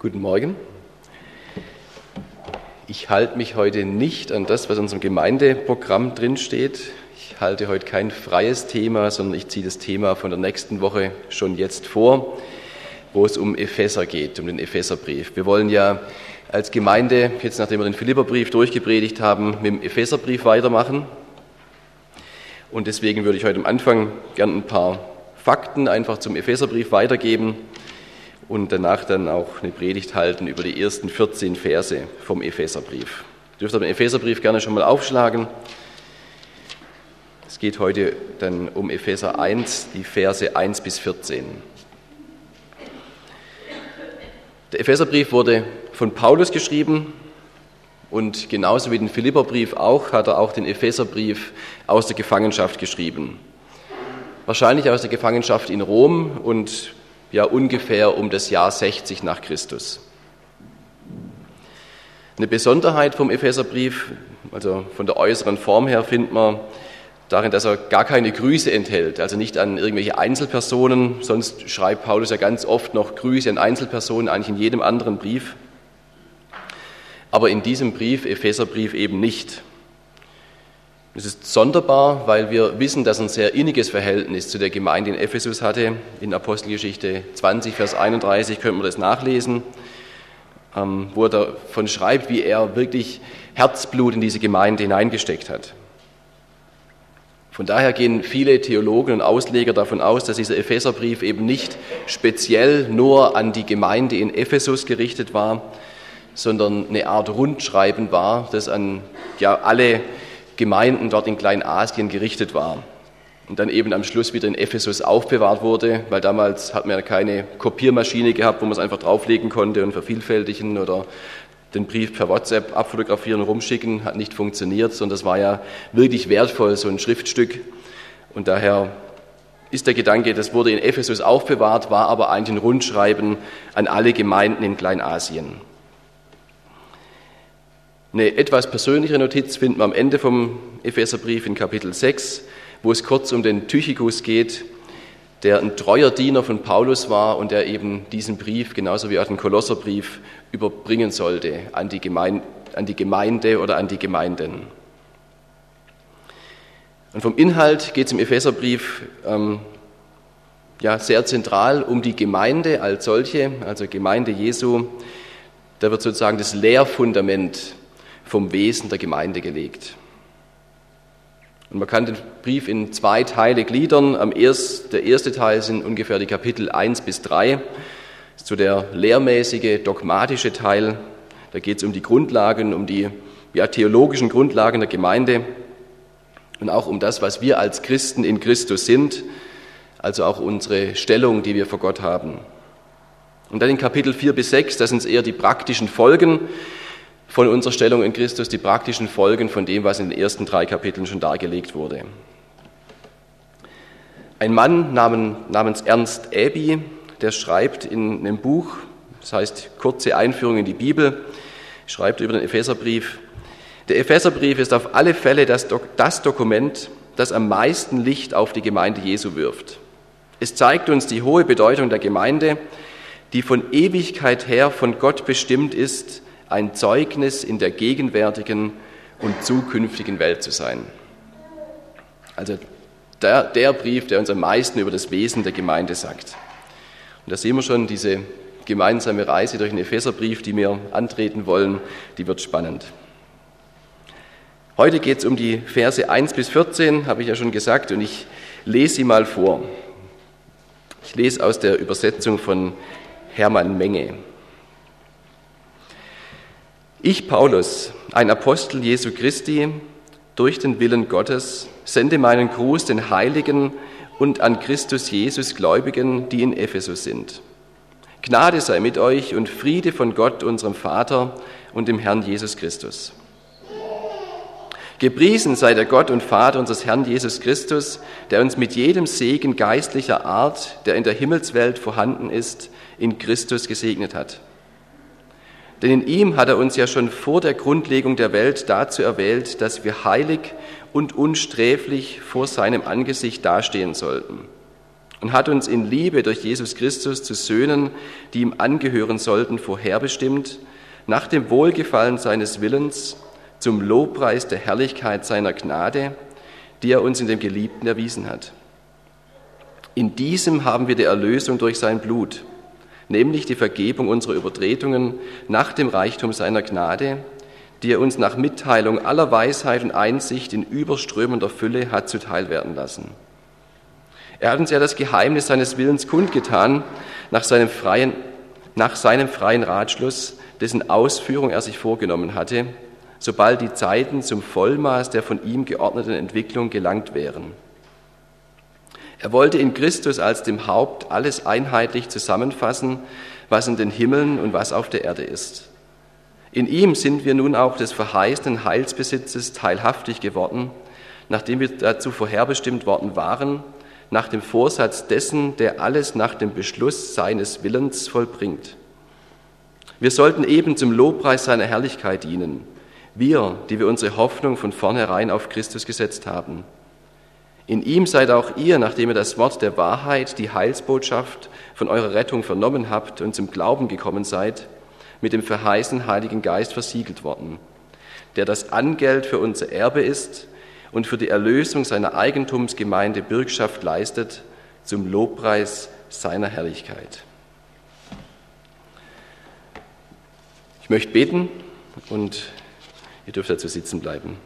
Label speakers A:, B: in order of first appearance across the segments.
A: Guten Morgen. Ich halte mich heute nicht an das, was in unserem Gemeindeprogramm drinsteht. Ich halte heute kein freies Thema, sondern ich ziehe das Thema von der nächsten Woche schon jetzt vor, wo es um Epheser geht, um den Epheserbrief. Wir wollen ja als Gemeinde, jetzt nachdem wir den Philipperbrief durchgepredigt haben, mit dem Epheserbrief weitermachen. Und deswegen würde ich heute am Anfang gern ein paar Fakten einfach zum Epheserbrief weitergeben und danach dann auch eine Predigt halten über die ersten 14 Verse vom Epheserbrief. Ihr dürft aber den Epheserbrief gerne schon mal aufschlagen. Es geht heute dann um Epheser 1, die Verse 1 bis 14. Der Epheserbrief wurde von Paulus geschrieben und genauso wie den Philipperbrief auch, hat er auch den Epheserbrief aus der Gefangenschaft geschrieben. Wahrscheinlich aus der Gefangenschaft in Rom und ja ungefähr um das Jahr 60 nach Christus. Eine Besonderheit vom Epheserbrief, also von der äußeren Form her, findet man darin, dass er gar keine Grüße enthält, also nicht an irgendwelche Einzelpersonen. Sonst schreibt Paulus ja ganz oft noch Grüße an Einzelpersonen, eigentlich in jedem anderen Brief. Aber in diesem Brief, Epheserbrief, eben nicht. Es ist sonderbar, weil wir wissen, dass er ein sehr inniges Verhältnis zu der Gemeinde in Ephesus hatte. In Apostelgeschichte 20, Vers 31 können wir das nachlesen, wo er davon schreibt, wie er wirklich Herzblut in diese Gemeinde hineingesteckt hat. Von daher gehen viele Theologen und Ausleger davon aus, dass dieser Epheserbrief eben nicht speziell nur an die Gemeinde in Ephesus gerichtet war, sondern eine Art Rundschreiben war, das an alle Gemeinden dort in Kleinasien gerichtet war und dann eben am Schluss wieder in Ephesus aufbewahrt wurde, weil damals hat man ja keine Kopiermaschine gehabt, wo man es einfach drauflegen konnte und vervielfältigen oder den Brief per WhatsApp abfotografieren und rumschicken, hat nicht funktioniert, sondern das war ja wirklich wertvoll, so ein Schriftstück. Und daher ist der Gedanke, das wurde in Ephesus aufbewahrt, war aber eigentlich ein Rundschreiben an alle Gemeinden in Kleinasien. Eine etwas persönlichere Notiz finden wir am Ende vom Epheserbrief in Kapitel 6, wo es kurz um den Tychikus geht, der ein treuer Diener von Paulus war und der eben diesen Brief, genauso wie auch den Kolosserbrief, überbringen sollte an die Gemeinde oder an die Gemeinden. Und vom Inhalt geht es im Epheserbrief sehr zentral um die Gemeinde als solche, also Gemeinde Jesu. Da wird sozusagen das Lehrfundament vom Wesen der Gemeinde gelegt. Und man kann den Brief in 2 Teile gliedern. Der erste Teil sind ungefähr die Kapitel 1 bis 3. Das ist so der lehrmäßige, dogmatische Teil. Da geht es um die Grundlagen, um die theologischen Grundlagen der Gemeinde und auch um das, was wir als Christen in Christus sind, also auch unsere Stellung, die wir vor Gott haben. Und dann in Kapitel 4 bis 6, das sind eher die praktischen Folgen von unserer Stellung in Christus, die praktischen Folgen von dem, was in den ersten 3 Kapiteln schon dargelegt wurde. Ein Mann namens Ernst Abbey, der schreibt in einem Buch, das heißt Kurze Einführung in die Bibel, schreibt über den Epheserbrief: Der Epheserbrief ist auf alle Fälle das Dokument, das am meisten Licht auf die Gemeinde Jesu wirft. Es zeigt uns die hohe Bedeutung der Gemeinde, die von Ewigkeit her von Gott bestimmt ist, ein Zeugnis in der gegenwärtigen und zukünftigen Welt zu sein. Also der Brief, der uns am meisten über das Wesen der Gemeinde sagt. Und da sehen wir schon, diese gemeinsame Reise durch den Epheserbrief, die wir antreten wollen, die wird spannend. Heute geht es um die Verse 1 bis 14, habe ich ja schon gesagt, und ich lese sie mal vor. Ich lese aus der Übersetzung von Hermann Menge. Ich, Paulus, ein Apostel Jesu Christi, durch den Willen Gottes, sende meinen Gruß den Heiligen und an Christus Jesus Gläubigen, die in Ephesus sind. Gnade sei mit euch und Friede von Gott, unserem Vater und dem Herrn Jesus Christus. Gepriesen sei der Gott und Vater unseres Herrn Jesus Christus, der uns mit jedem Segen geistlicher Art, der in der Himmelswelt vorhanden ist, in Christus gesegnet hat. Denn in ihm hat er uns ja schon vor der Grundlegung der Welt dazu erwählt, dass wir heilig und unsträflich vor seinem Angesicht dastehen sollten. und hat uns in Liebe durch Jesus Christus zu Söhnen, die ihm angehören sollten, vorherbestimmt, nach dem Wohlgefallen seines Willens, zum Lobpreis der Herrlichkeit seiner Gnade, die er uns in dem Geliebten erwiesen hat. In diesem haben wir die Erlösung durch sein Blut, nämlich die Vergebung unserer Übertretungen nach dem Reichtum seiner Gnade, die er uns nach Mitteilung aller Weisheit und Einsicht in überströmender Fülle hat zuteil werden lassen. Er hat uns ja das Geheimnis seines Willens kundgetan, nach seinem freien Ratschluss, dessen Ausführung er sich vorgenommen hatte, sobald die Zeiten zum Vollmaß der von ihm geordneten Entwicklung gelangt wären. Er wollte in Christus als dem Haupt alles einheitlich zusammenfassen, was in den Himmeln und was auf der Erde ist. In ihm sind wir nun auch des verheißenen Heilsbesitzes teilhaftig geworden, nachdem wir dazu vorherbestimmt worden waren, nach dem Vorsatz dessen, der alles nach dem Beschluss seines Willens vollbringt. Wir sollten eben zum Lobpreis seiner Herrlichkeit dienen, wir, die wir unsere Hoffnung von vornherein auf Christus gesetzt haben. In ihm seid auch ihr, nachdem ihr das Wort der Wahrheit, die Heilsbotschaft von eurer Rettung vernommen habt und zum Glauben gekommen seid, mit dem verheißenen Heiligen Geist versiegelt worden, der das Angeld für unser Erbe ist und für die Erlösung seiner Eigentumsgemeinde Bürgschaft leistet, zum Lobpreis seiner Herrlichkeit. Ich möchte beten und ihr dürft dazu sitzen bleiben.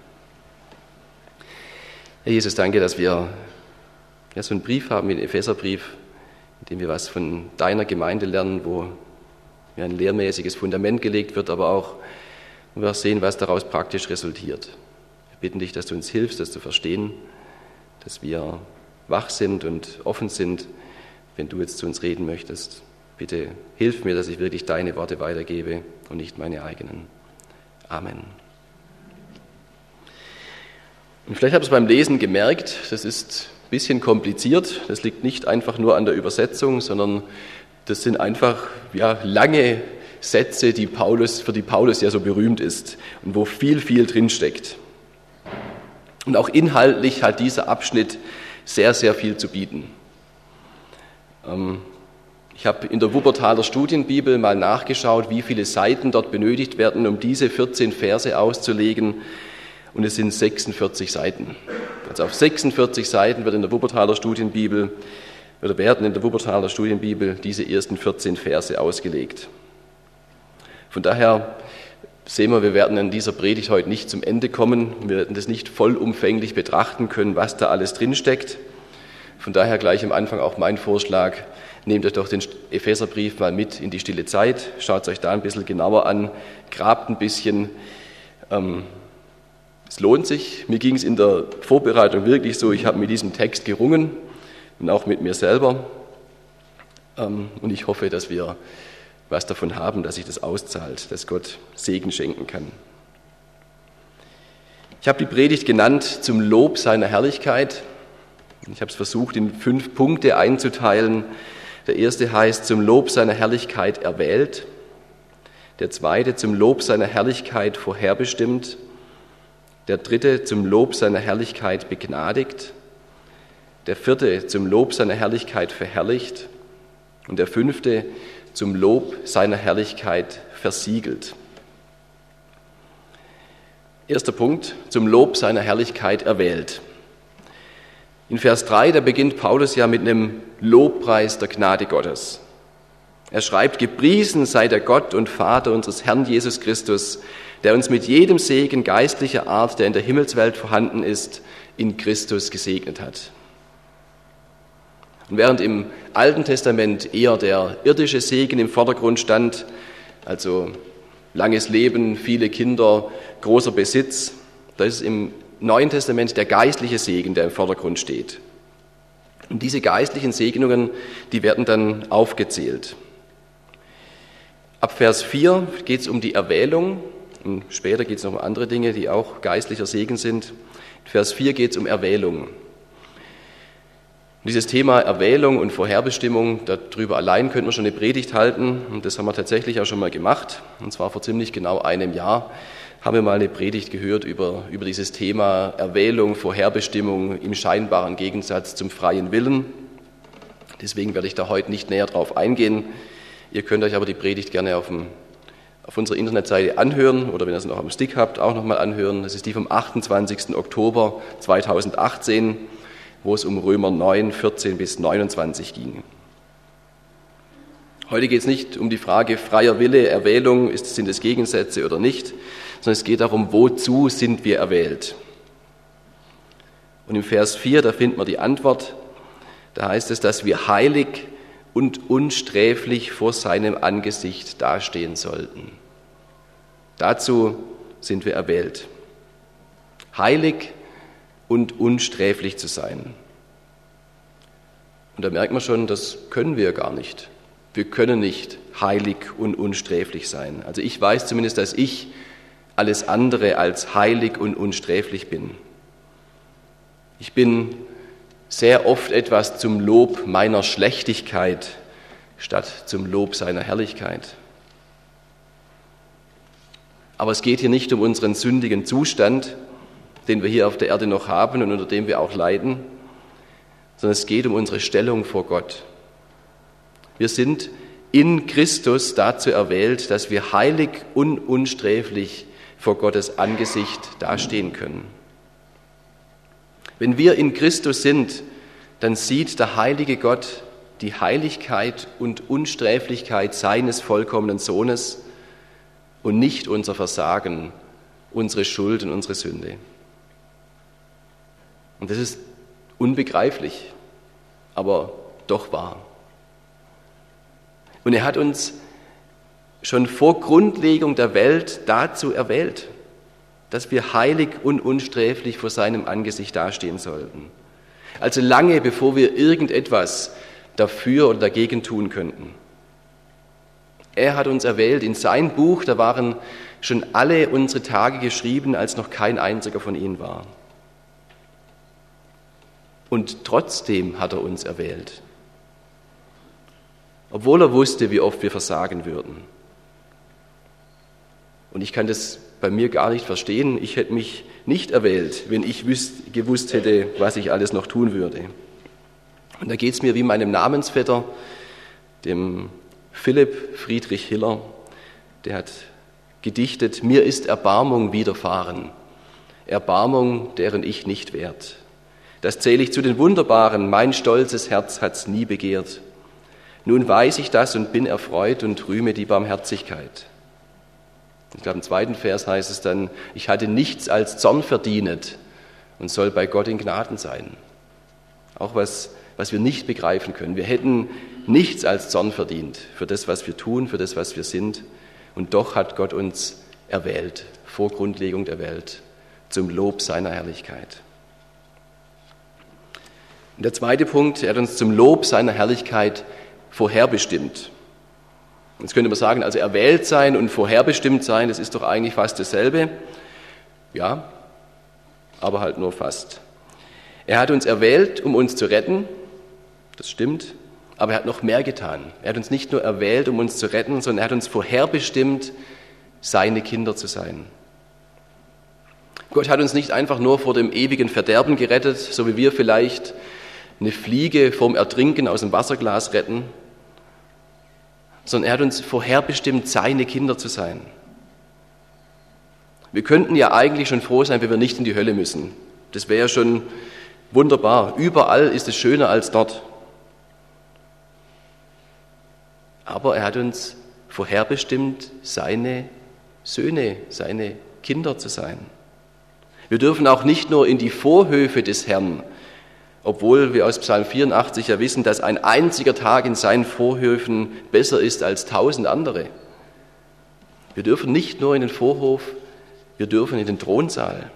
A: Herr Jesus, danke, dass wir so einen Brief haben wie den Epheserbrief, in dem wir was von deiner Gemeinde lernen, wo ein lehrmäßiges Fundament gelegt wird, aber auch, wo wir sehen, was daraus praktisch resultiert. Wir bitten dich, dass du uns hilfst, das zu verstehen, dass wir wach sind und offen sind, wenn du jetzt zu uns reden möchtest. Bitte hilf mir, dass ich wirklich deine Worte weitergebe und nicht meine eigenen. Amen. Und vielleicht habt ihr es beim Lesen gemerkt, das ist ein bisschen kompliziert. Das liegt nicht einfach nur an der Übersetzung, sondern das sind einfach lange Sätze, für die Paulus ja so berühmt ist und wo viel drinsteckt. Und auch inhaltlich hat dieser Abschnitt sehr, sehr viel zu bieten. Ich habe in der Wuppertaler Studienbibel mal nachgeschaut, wie viele Seiten dort benötigt werden, um diese 14 Verse auszulegen. Und es sind 46 Seiten. Also auf 46 Seiten werden in der Wuppertaler Studienbibel diese ersten 14 Verse ausgelegt. Von daher sehen wir werden in dieser Predigt heute nicht zum Ende kommen. Wir werden das nicht vollumfänglich betrachten können, was da alles drinsteckt. Von daher gleich am Anfang auch mein Vorschlag, nehmt euch doch den Epheserbrief mal mit in die stille Zeit, schaut es euch da ein bisschen genauer an, grabt ein bisschen. Es lohnt sich. Mir ging es in der Vorbereitung wirklich so, ich habe mit diesem Text gerungen und auch mit mir selber. Und ich hoffe, dass wir was davon haben, dass sich das auszahlt, dass Gott Segen schenken kann. Ich habe die Predigt genannt zum Lob seiner Herrlichkeit. Ich habe es versucht, in 5 Punkte einzuteilen. Der erste heißt, zum Lob seiner Herrlichkeit erwählt. Der zweite, zum Lob seiner Herrlichkeit vorherbestimmt. Der dritte, zum Lob seiner Herrlichkeit begnadigt. Der vierte, zum Lob seiner Herrlichkeit verherrlicht. Und der fünfte, zum Lob seiner Herrlichkeit versiegelt. Erster Punkt, zum Lob seiner Herrlichkeit erwählt. In Vers 3, da beginnt Paulus ja mit einem Lobpreis der Gnade Gottes. Er schreibt, gepriesen sei der Gott und Vater unseres Herrn Jesus Christus, der uns mit jedem Segen geistlicher Art, der in der Himmelswelt vorhanden ist, in Christus gesegnet hat. Und während im Alten Testament eher der irdische Segen im Vordergrund stand, also langes Leben, viele Kinder, großer Besitz, da ist im Neuen Testament der geistliche Segen, der im Vordergrund steht. Und diese geistlichen Segnungen, die werden dann aufgezählt. Ab Vers 4 geht es um die Erwählung und später geht es noch um andere Dinge, die auch geistlicher Segen sind. In Vers 4 geht es um Erwählung. Und dieses Thema Erwählung und Vorherbestimmung, darüber allein könnte man schon eine Predigt halten und das haben wir tatsächlich auch schon mal gemacht. Und zwar vor ziemlich genau einem Jahr haben wir mal eine Predigt gehört über dieses Thema Erwählung, Vorherbestimmung im scheinbaren Gegensatz zum freien Willen. Deswegen werde ich da heute nicht näher drauf eingehen. Ihr könnt euch aber die Predigt gerne auf unserer Internetseite anhören oder wenn ihr es noch am Stick habt, auch nochmal anhören. Das ist die vom 28. Oktober 2018, wo es um Römer 9, 14 bis 29 ging. Heute geht es nicht um die Frage freier Wille, Erwählung, sind es Gegensätze oder nicht, sondern es geht darum, wozu sind wir erwählt. Und im Vers 4, da finden wir die Antwort, da heißt es, dass wir heilig und unsträflich vor seinem Angesicht dastehen sollten. Dazu sind wir erwählt. Heilig und unsträflich zu sein. Und da merkt man schon, das können wir gar nicht. Wir können nicht heilig und unsträflich sein. Also ich weiß zumindest, dass ich alles andere als heilig und unsträflich bin. Ich bin sehr oft etwas zum Lob meiner Schlechtigkeit statt zum Lob seiner Herrlichkeit. Aber es geht hier nicht um unseren sündigen Zustand, den wir hier auf der Erde noch haben und unter dem wir auch leiden, sondern es geht um unsere Stellung vor Gott. Wir sind in Christus dazu erwählt, dass wir heilig und unsträflich vor Gottes Angesicht dastehen können. Wenn wir in Christus sind, dann sieht der heilige Gott die Heiligkeit und Unsträflichkeit seines vollkommenen Sohnes und nicht unser Versagen, unsere Schuld und unsere Sünde. Und das ist unbegreiflich, aber doch wahr. Und er hat uns schon vor Grundlegung der Welt dazu erwählt, dass wir heilig und unsträflich vor seinem Angesicht dastehen sollten. Also lange bevor wir irgendetwas dafür oder dagegen tun könnten. Er hat uns erwählt, in sein Buch, da waren schon alle unsere Tage geschrieben, als noch kein einziger von ihnen war. Und trotzdem hat er uns erwählt. Obwohl er wusste, wie oft wir versagen würden. Und ich kann das bei mir gar nicht verstehen. Ich hätte mich nicht erwählt, wenn ich gewusst hätte, was ich alles noch tun würde. Und da geht es mir wie meinem Namensvetter, dem Philipp Friedrich Hiller. Der hat gedichtet, mir ist Erbarmung widerfahren, Erbarmung, deren ich nicht wert. Das zähle ich zu den Wunderbaren, mein stolzes Herz hat's nie begehrt. Nun weiß ich das und bin erfreut und rühme die Barmherzigkeit. Ich glaube, im zweiten Vers heißt es dann, ich hatte nichts als Zorn verdient und soll bei Gott in Gnaden sein. Auch was wir nicht begreifen können. Wir hätten nichts als Zorn verdient für das, was wir tun, für das, was wir sind. Und doch hat Gott uns erwählt, vor Grundlegung der Welt, zum Lob seiner Herrlichkeit. Und der zweite Punkt, er hat uns zum Lob seiner Herrlichkeit vorherbestimmt. Jetzt könnte man sagen, also erwählt sein und vorherbestimmt sein, das ist doch eigentlich fast dasselbe. Ja, aber halt nur fast. Er hat uns erwählt, um uns zu retten, das stimmt, aber er hat noch mehr getan. Er hat uns nicht nur erwählt, um uns zu retten, sondern er hat uns vorherbestimmt, seine Kinder zu sein. Gott hat uns nicht einfach nur vor dem ewigen Verderben gerettet, so wie wir vielleicht eine Fliege vorm Ertrinken aus dem Wasserglas retten, sondern er hat uns vorherbestimmt, seine Kinder zu sein. Wir könnten ja eigentlich schon froh sein, wenn wir nicht in die Hölle müssen. Das wäre ja schon wunderbar. Überall ist es schöner als dort. Aber er hat uns vorherbestimmt, seine Söhne, seine Kinder zu sein. Wir dürfen auch nicht nur in die Vorhöfe des Herrn, obwohl wir aus Psalm 84 ja wissen, dass ein einziger Tag in seinen Vorhöfen besser ist als 1000 andere. Wir dürfen nicht nur in den Vorhof, wir dürfen in den Thronsaal.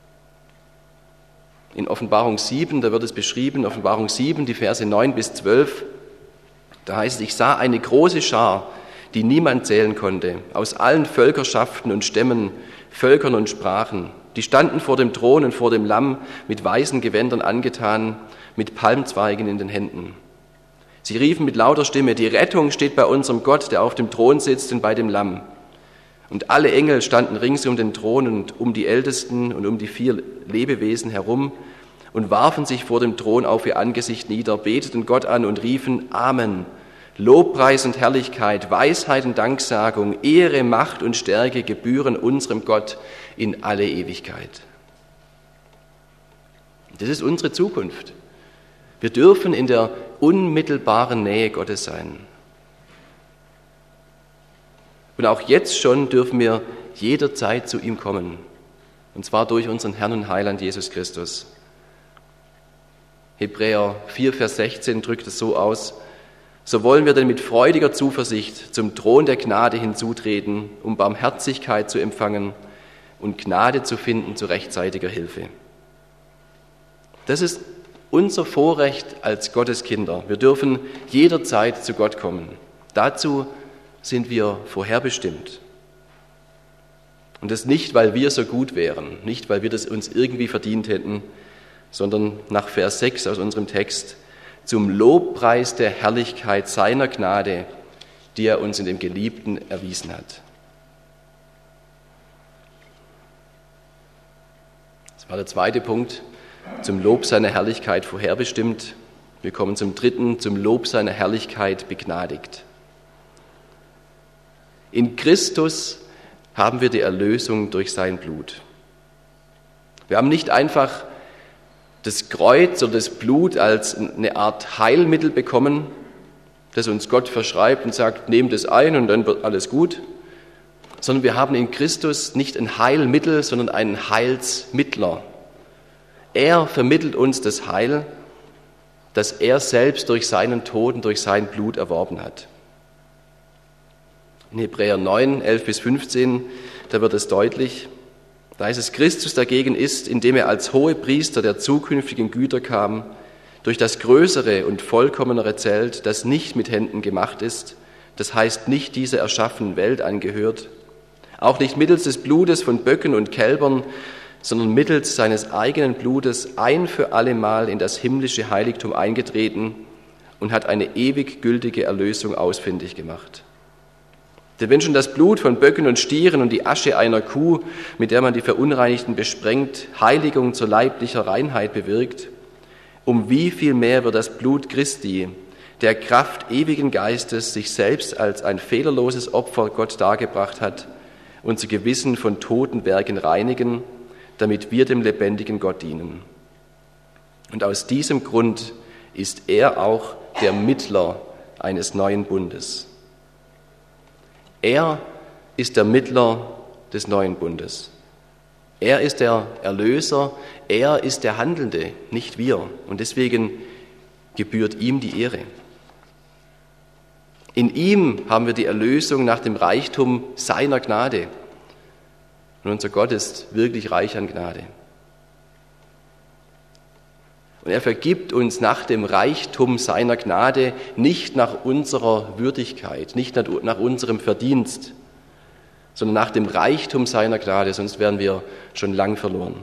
A: In Offenbarung 7, da wird es beschrieben, Offenbarung 7, die Verse 9 bis 12, da heißt es, ich sah eine große Schar, die niemand zählen konnte, aus allen Völkerschaften und Stämmen, Völkern und Sprachen. Die standen vor dem Thron und vor dem Lamm mit weißen Gewändern angetan, mit Palmzweigen in den Händen. Sie riefen mit lauter Stimme, die Rettung steht bei unserem Gott, der auf dem Thron sitzt und bei dem Lamm. Und alle Engel standen rings um den Thron und um die Ältesten und um die 4 Lebewesen herum und warfen sich vor dem Thron auf ihr Angesicht nieder, beteten Gott an und riefen Amen. Lobpreis und Herrlichkeit, Weisheit und Danksagung, Ehre, Macht und Stärke gebühren unserem Gott in alle Ewigkeit. Das ist unsere Zukunft. Wir dürfen in der unmittelbaren Nähe Gottes sein. Und auch jetzt schon dürfen wir jederzeit zu ihm kommen. Und zwar durch unseren Herrn und Heiland Jesus Christus. Hebräer 4, Vers 16 drückt es so aus: So wollen wir denn mit freudiger Zuversicht zum Thron der Gnade hinzutreten, um Barmherzigkeit zu empfangen und Gnade zu finden zu rechtzeitiger Hilfe. Das ist unser Vorrecht als Gottes Kinder. Wir dürfen jederzeit zu Gott kommen. Dazu sind wir vorherbestimmt. Und das nicht, weil wir so gut wären, nicht, weil wir das uns irgendwie verdient hätten, sondern nach Vers 6 aus unserem Text: zum Lobpreis der Herrlichkeit seiner Gnade, die er uns in dem Geliebten erwiesen hat. Das war der zweite Punkt, zum Lob seiner Herrlichkeit vorherbestimmt. Wir kommen zum dritten, zum Lob seiner Herrlichkeit begnadigt. In Christus haben wir die Erlösung durch sein Blut. Wir haben nicht einfach das Kreuz oder das Blut als eine Art Heilmittel bekommen, das uns Gott verschreibt und sagt, nehmt es ein und dann wird alles gut, sondern wir haben in Christus nicht ein Heilmittel, sondern einen Heilsmittler. Er vermittelt uns das Heil, das er selbst durch seinen Tod und durch sein Blut erworben hat. In Hebräer 9, 11 bis 15, da wird es deutlich. Da heißt es: Christus dagegen ist, indem er als Hohepriester der zukünftigen Güter kam, durch das größere und vollkommenere Zelt, das nicht mit Händen gemacht ist, das heißt nicht dieser erschaffenen Welt angehört, auch nicht mittels des Blutes von Böcken und Kälbern, sondern mittels seines eigenen Blutes ein für allemal in das himmlische Heiligtum eingetreten und hat eine ewig gültige Erlösung ausfindig gemacht. Denn wenn schon das Blut von Böcken und Stieren und die Asche einer Kuh, mit der man die Verunreinigten besprengt, Heiligung zur leiblicher Reinheit bewirkt, um wie viel mehr wird das Blut Christi, der Kraft ewigen Geistes, sich selbst als ein fehlerloses Opfer Gott dargebracht hat, unser Gewissen von toten Werken reinigen, damit wir dem lebendigen Gott dienen. Und aus diesem Grund ist er auch der Mittler eines neuen Bundes. Er ist der Mittler des neuen Bundes. Er ist der Erlöser, er ist der Handelnde, nicht wir. Und deswegen gebührt ihm die Ehre. In ihm haben wir die Erlösung nach dem Reichtum seiner Gnade. Und unser Gott ist wirklich reich an Gnade. Und er vergibt uns nach dem Reichtum seiner Gnade nicht nach unserer Würdigkeit, nicht nach unserem Verdienst, sondern nach dem Reichtum seiner Gnade, sonst wären wir schon lang verloren.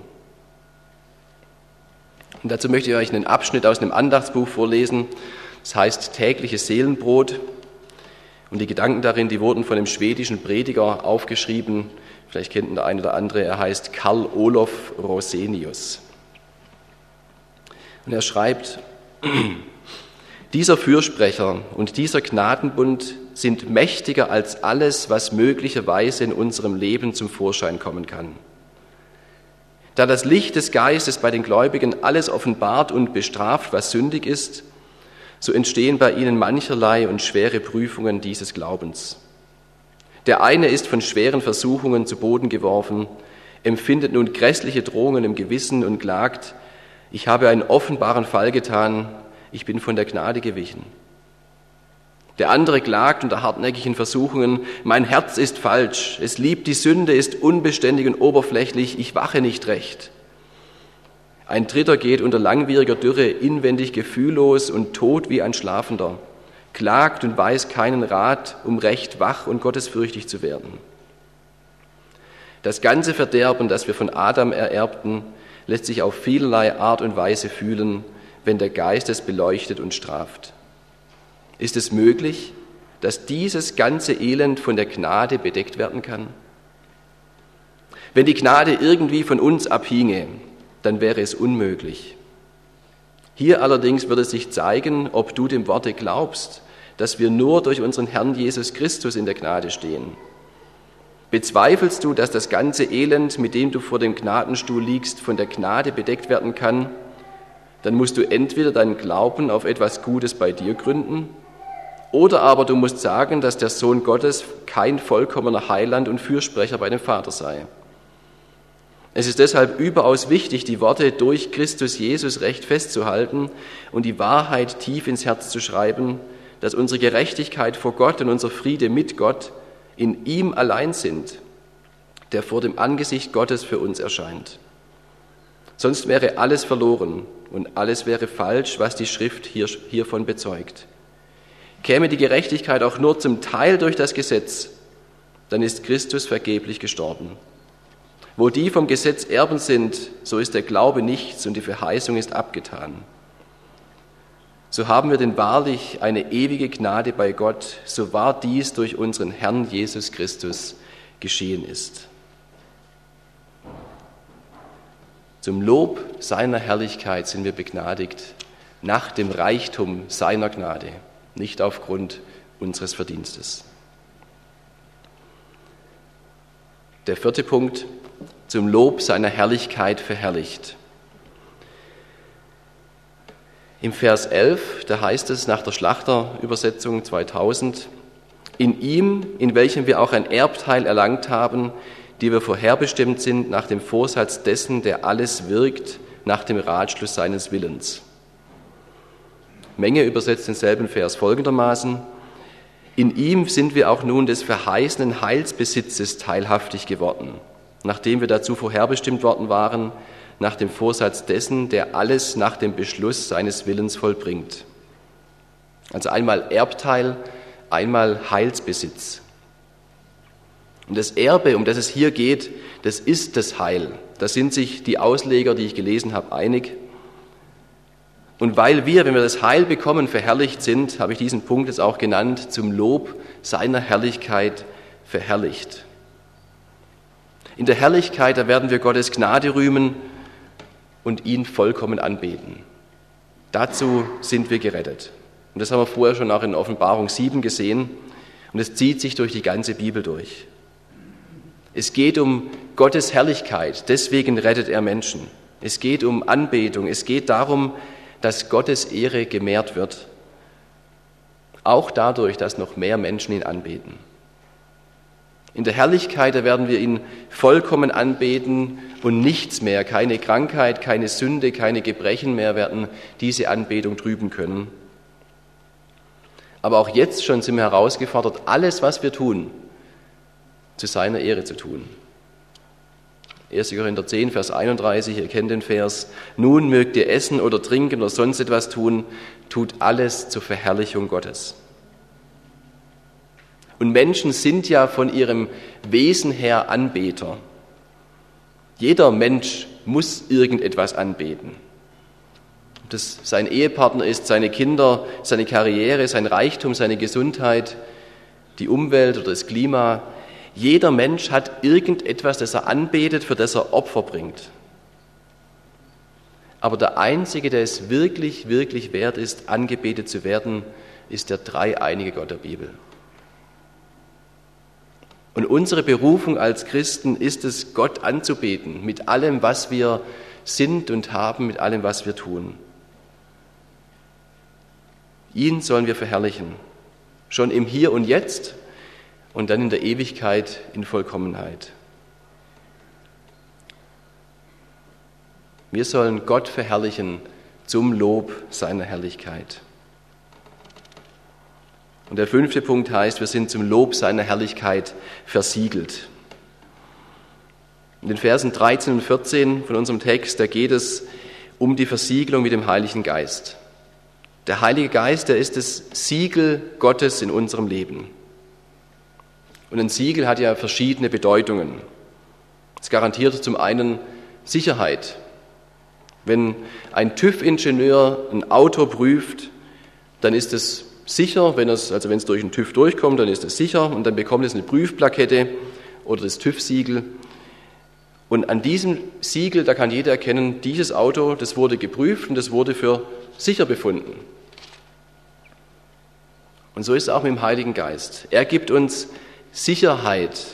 A: Und dazu möchte ich euch einen Abschnitt aus einem Andachtsbuch vorlesen, das heißt Tägliches Seelenbrot. Und die Gedanken darin, die wurden von einem schwedischen Prediger aufgeschrieben, vielleicht kennt ihn der eine oder andere, er heißt Carl Olof Rosenius. Und er schreibt: Dieser Fürsprecher und dieser Gnadenbund sind mächtiger als alles, was möglicherweise in unserem Leben zum Vorschein kommen kann. Da das Licht des Geistes bei den Gläubigen alles offenbart und bestraft, was sündig ist, so entstehen bei ihnen mancherlei und schwere Prüfungen dieses Glaubens. Der eine ist von schweren Versuchungen zu Boden geworfen, empfindet nun grässliche Drohungen im Gewissen und klagt: Ich habe einen offenbaren Fall getan, ich bin von der Gnade gewichen. Der andere klagt unter hartnäckigen Versuchungen: Mein Herz ist falsch, es liebt die Sünde, ist unbeständig und oberflächlich, ich wache nicht recht. Ein dritter geht unter langwieriger Dürre inwendig gefühllos und tot wie ein Schlafender, klagt und weiß keinen Rat, um recht wach und gottesfürchtig zu werden. Das ganze Verderben, das wir von Adam ererbten, lässt sich auf vielerlei Art und Weise fühlen, wenn der Geist es beleuchtet und straft. Ist es möglich, dass dieses ganze Elend von der Gnade bedeckt werden kann? Wenn die Gnade irgendwie von uns abhinge, dann wäre es unmöglich. Hier allerdings wird es sich zeigen, ob du dem Worte glaubst, dass wir nur durch unseren Herrn Jesus Christus in der Gnade stehen. Bezweifelst du, dass das ganze Elend, mit dem du vor dem Gnadenstuhl liegst, von der Gnade bedeckt werden kann, dann musst du entweder deinen Glauben auf etwas Gutes bei dir gründen, oder aber du musst sagen, dass der Sohn Gottes kein vollkommener Heiland und Fürsprecher bei dem Vater sei. Es ist deshalb überaus wichtig, die Worte durch Christus Jesus recht festzuhalten und die Wahrheit tief ins Herz zu schreiben, dass unsere Gerechtigkeit vor Gott und unser Friede mit Gott in ihm allein sind, der vor dem Angesicht Gottes für uns erscheint. Sonst wäre alles verloren und alles wäre falsch, was die Schrift hiervon bezeugt. Käme die Gerechtigkeit auch nur zum Teil durch das Gesetz, dann ist Christus vergeblich gestorben. Wo die vom Gesetz Erben sind, so ist der Glaube nichts und die Verheißung ist abgetan. So haben wir denn wahrlich eine ewige Gnade bei Gott, so wahr dies durch unseren Herrn Jesus Christus geschehen ist. Zum Lob seiner Herrlichkeit sind wir begnadigt, nach dem Reichtum seiner Gnade, nicht aufgrund unseres Verdienstes. Der 4. Punkt, zum Lob seiner Herrlichkeit verherrlicht. Im Vers 11, da heißt es nach der Schlachterübersetzung 2000, in ihm, in welchem wir auch ein Erbteil erlangt haben, die wir vorherbestimmt sind nach dem Vorsatz dessen, der alles wirkt, nach dem Ratschluss seines Willens. Menge übersetzt denselben Vers folgendermaßen, in ihm sind wir auch nun des verheißenen Heilsbesitzes teilhaftig geworden, nachdem wir dazu vorherbestimmt worden waren, nach dem Vorsatz dessen, der alles nach dem Beschluss seines Willens vollbringt. Also einmal Erbteil, einmal Heilsbesitz. Und das Erbe, um das es hier geht, das ist das Heil. Da sind sich die Ausleger, die ich gelesen habe, einig. Und weil wir, wenn wir das Heil bekommen, verherrlicht sind, habe ich diesen Punkt jetzt auch genannt, zum Lob seiner Herrlichkeit verherrlicht. In der Herrlichkeit, da werden wir Gottes Gnade rühmen und ihn vollkommen anbeten. Dazu sind wir gerettet. Und das haben wir vorher schon auch in Offenbarung 7 gesehen. Und es zieht sich durch die ganze Bibel durch. Es geht um Gottes Herrlichkeit, deswegen rettet er Menschen. Es geht um Anbetung, es geht darum, dass Gottes Ehre gemehrt wird. Auch dadurch, dass noch mehr Menschen ihn anbeten. In der Herrlichkeit, da werden wir ihn vollkommen anbeten und nichts mehr, keine Krankheit, keine Sünde, keine Gebrechen mehr werden diese Anbetung trüben können. Aber auch jetzt schon sind wir herausgefordert, alles, was wir tun, zu seiner Ehre zu tun. 1. Korinther 10, Vers 31, ihr kennt den Vers, nun mögt ihr essen oder trinken oder sonst etwas tun, tut alles zur Verherrlichung Gottes. Und Menschen sind ja von ihrem Wesen her Anbeter. Jeder Mensch muss irgendetwas anbeten. Ob das sein Ehepartner ist, seine Kinder, seine Karriere, sein Reichtum, seine Gesundheit, die Umwelt oder das Klima. Jeder Mensch hat irgendetwas, das er anbetet, für das er Opfer bringt. Aber der Einzige, der es wirklich, wirklich wert ist, angebetet zu werden, ist der dreieinige Gott der Bibel. Und unsere Berufung als Christen ist es, Gott anzubeten, mit allem, was wir sind und haben, mit allem, was wir tun. Ihn sollen wir verherrlichen, schon im Hier und Jetzt und dann in der Ewigkeit in Vollkommenheit. Wir sollen Gott verherrlichen zum Lob seiner Herrlichkeit. Und der 5. Punkt heißt, wir sind zum Lob seiner Herrlichkeit versiegelt. In den Versen 13 und 14 von unserem Text, da geht es um die Versiegelung mit dem Heiligen Geist. Der Heilige Geist, der ist das Siegel Gottes in unserem Leben. Und ein Siegel hat ja verschiedene Bedeutungen. Es garantiert zum einen Sicherheit. Wenn ein TÜV-Ingenieur ein Auto prüft, dann ist es sicher, wenn es durch den TÜV durchkommt, dann ist es sicher und dann bekommt es eine Prüfplakette oder das TÜV-Siegel. Und an diesem Siegel, da kann jeder erkennen, dieses Auto, das wurde geprüft und das wurde für sicher befunden. Und so ist es auch mit dem Heiligen Geist. Er gibt uns Sicherheit.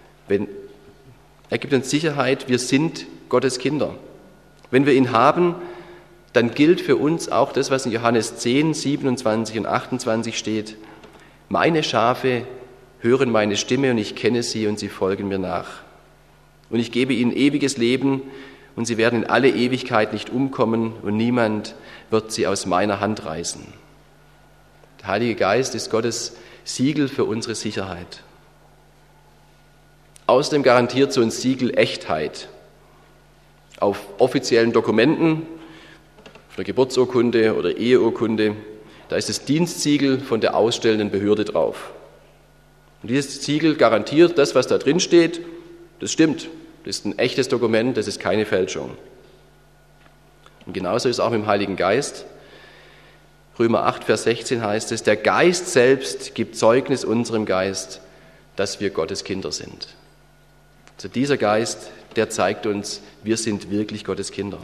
A: Wir sind Gottes Kinder. Wenn wir ihn haben, dann gilt für uns auch das, was in Johannes 10, 27 und 28 steht. Meine Schafe hören meine Stimme und ich kenne sie und sie folgen mir nach. Und ich gebe ihnen ewiges Leben und sie werden in alle Ewigkeit nicht umkommen und niemand wird sie aus meiner Hand reißen. Der Heilige Geist ist Gottes Siegel für unsere Sicherheit. Außerdem garantiert so ein Siegel Echtheit. Auf offiziellen Dokumenten, von der Geburtsurkunde oder Eheurkunde, da ist das Dienstsiegel von der ausstellenden Behörde drauf. Und dieses Siegel garantiert, das, was da drin steht, das stimmt. Das ist ein echtes Dokument, das ist keine Fälschung. Und genauso ist es auch mit dem Heiligen Geist. Römer 8, Vers 16 heißt es, der Geist selbst gibt Zeugnis unserem Geist, dass wir Gottes Kinder sind. Also dieser Geist, der zeigt uns, wir sind wirklich Gottes Kinder.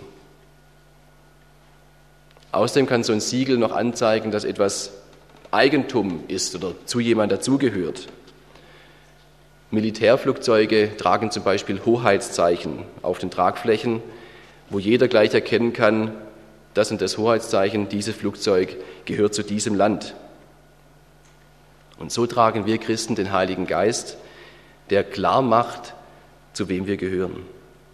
A: Außerdem kann so ein Siegel noch anzeigen, dass etwas Eigentum ist oder zu jemand dazugehört. Militärflugzeuge tragen zum Beispiel Hoheitszeichen auf den Tragflächen, wo jeder gleich erkennen kann, das und das Hoheitszeichen, dieses Flugzeug gehört zu diesem Land. Und so tragen wir Christen den Heiligen Geist, der klar macht, zu wem wir gehören.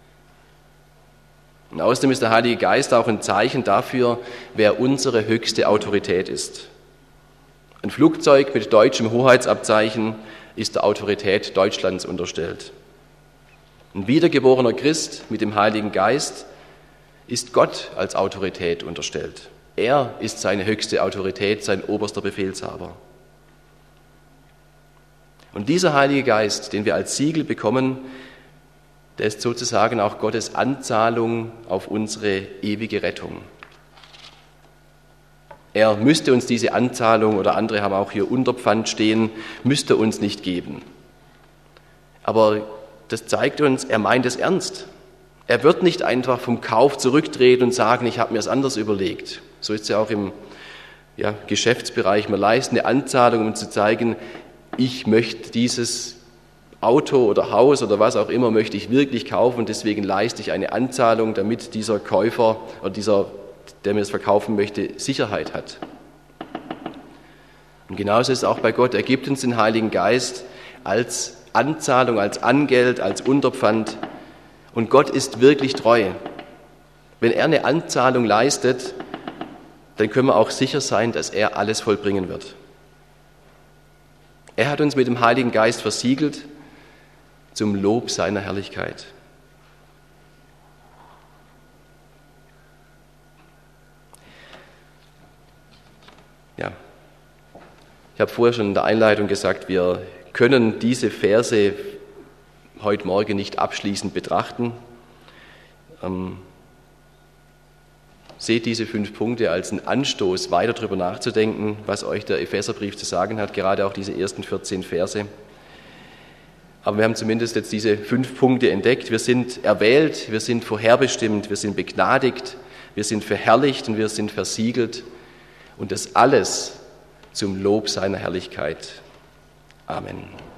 A: Und außerdem ist der Heilige Geist auch ein Zeichen dafür, wer unsere höchste Autorität ist. Ein Flugzeug mit deutschem Hoheitsabzeichen ist der Autorität Deutschlands unterstellt. Ein wiedergeborener Christ mit dem Heiligen Geist ist Gott als Autorität unterstellt. Er ist seine höchste Autorität, sein oberster Befehlshaber. Und dieser Heilige Geist, den wir als Siegel bekommen, der ist sozusagen auch Gottes Anzahlung auf unsere ewige Rettung. Er müsste uns diese Anzahlung, oder andere haben auch hier Unterpfand stehen, müsste uns nicht geben. Aber das zeigt uns, er meint es ernst. Er wird nicht einfach vom Kauf zurücktreten und sagen, ich habe mir es anders überlegt. So ist es ja auch im Geschäftsbereich. Wir leisten eine Anzahlung, um zu zeigen, ich möchte dieses Auto oder Haus oder was auch immer möchte ich wirklich kaufen und deswegen leiste ich eine Anzahlung, damit dieser Käufer oder der mir das verkaufen möchte, Sicherheit hat. Und genauso ist es auch bei Gott. Er gibt uns den Heiligen Geist als Anzahlung, als Angeld, als Unterpfand. Und Gott ist wirklich treu. Wenn er eine Anzahlung leistet, dann können wir auch sicher sein, dass er alles vollbringen wird. Er hat uns mit dem Heiligen Geist versiegelt zum Lob seiner Herrlichkeit. Ja, ich habe vorher schon in der Einleitung gesagt, wir können diese Verse heute Morgen nicht abschließend betrachten. Seht diese 5 Punkte als einen Anstoß, weiter darüber nachzudenken, was euch der Epheserbrief zu sagen hat, gerade auch diese ersten 14 Verse. Aber wir haben zumindest jetzt diese 5 Punkte entdeckt. Wir sind erwählt, wir sind vorherbestimmt, wir sind begnadigt, wir sind verherrlicht und wir sind versiegelt. Und das alles zum Lob seiner Herrlichkeit. Amen.